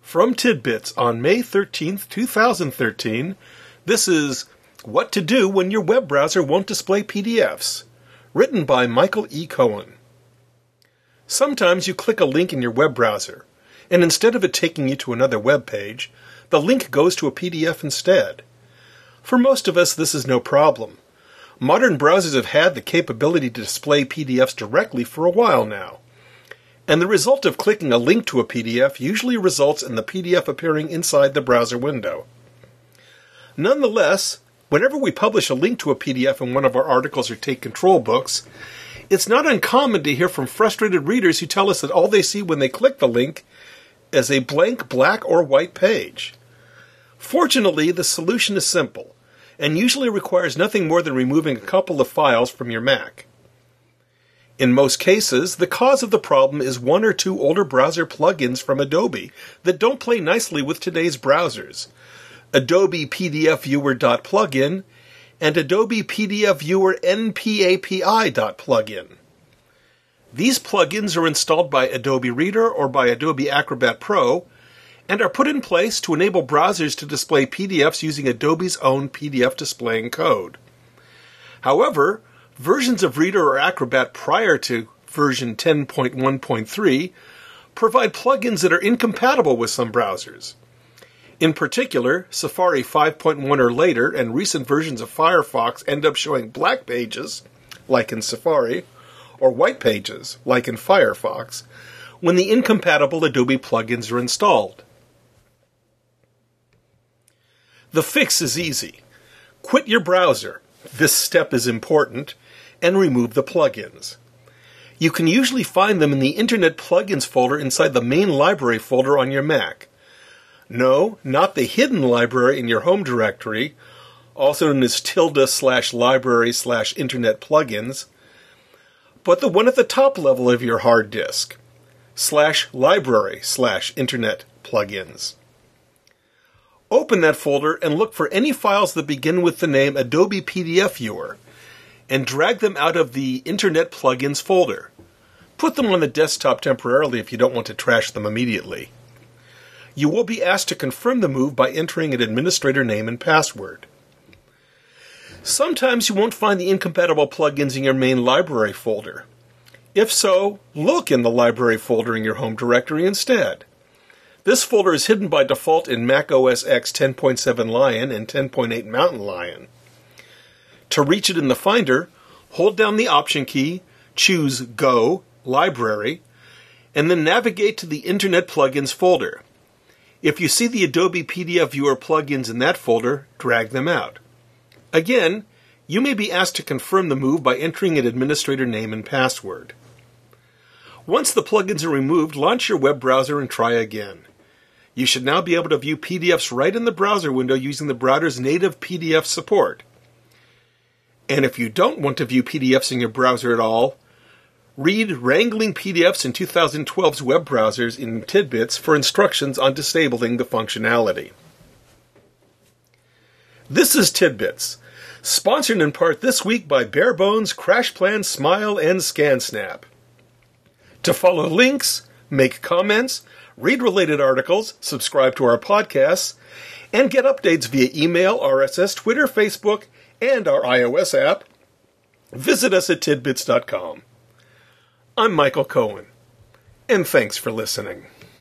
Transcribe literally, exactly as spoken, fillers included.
From Tidbits on May thirteenth, two thousand thirteen, this is What to Do When Your Web Browser Won't Display P D Fs, written by Michael E. Cohen. Sometimes you click a link in your web browser, and instead of it taking you to another web page, the link goes to a P D F instead. For most of us, this is no problem. Modern browsers have had the capability to display P D Fs directly for a while now. And the result of clicking a link to a P D F usually results in the P D F appearing inside the browser window. Nonetheless, whenever we publish a link to a P D F in one of our articles or Take Control books, it's not uncommon to hear from frustrated readers who tell us that all they see when they click the link is a blank black or white page. Fortunately, the solution is simple, and usually requires nothing more than removing a couple of files from your Mac. In most cases, the cause of the problem is one or two older browser plugins from Adobe that don't play nicely with today's browsers. Adobe P D F Viewer.plugin and Adobe P D F Viewer N P A P I.plugin. These plugins are installed by Adobe Reader or by Adobe Acrobat Pro and are put in place to enable browsers to display P D Fs using Adobe's own P D F displaying code. However, versions of Reader or Acrobat prior to version ten point one point three provide plugins that are incompatible with some browsers. In particular, Safari five point one or later and recent versions of Firefox end up showing black pages, like in Safari, or white pages, like in Firefox, when the incompatible Adobe plugins are installed. The fix is easy. Quit your browser. This step is important, and remove the plugins. You can usually find them in the Internet Plugins folder inside the main library folder on your Mac. No, not the hidden library in your home directory, also known as tilde slash library slash internet plugins, but the one at the top level of your hard disk, slash library slash internet plugins. Open that folder and look for any files that begin with the name Adobe P D F Viewer, and drag them out of the Internet Plugins folder. Put them on the desktop temporarily if you don't want to trash them immediately. You will be asked to confirm the move by entering an administrator name and password. Sometimes you won't find the incompatible plugins in your main library folder. If so, look in the library folder in your home directory instead. This folder is hidden by default in Mac O S X ten point seven Lion and ten point eight Mountain Lion. To reach it in the Finder, hold down the Option key, choose Go, Library, and then navigate to the Internet Plugins folder. If you see the Adobe P D F Viewer plugins in that folder, drag them out. Again, you may be asked to confirm the move by entering an administrator name and password. Once the plugins are removed, launch your web browser and try again. You should now be able to view P D Fs right in the browser window using the browser's native P D F support. And if you don't want to view P D Fs in your browser at all, read Wrangling P D Fs in twenty twelve's web browsers in Tidbits for instructions on disabling the functionality. This is Tidbits, sponsored in part this week by Barebones, CrashPlan, Smile, and ScanSnap. To follow links, make comments, read related articles, subscribe to our podcasts, and get updates via email, R S S, Twitter, Facebook, and our iOS app, visit us at tidbits dot com. I'm Michael Cohen, and thanks for listening.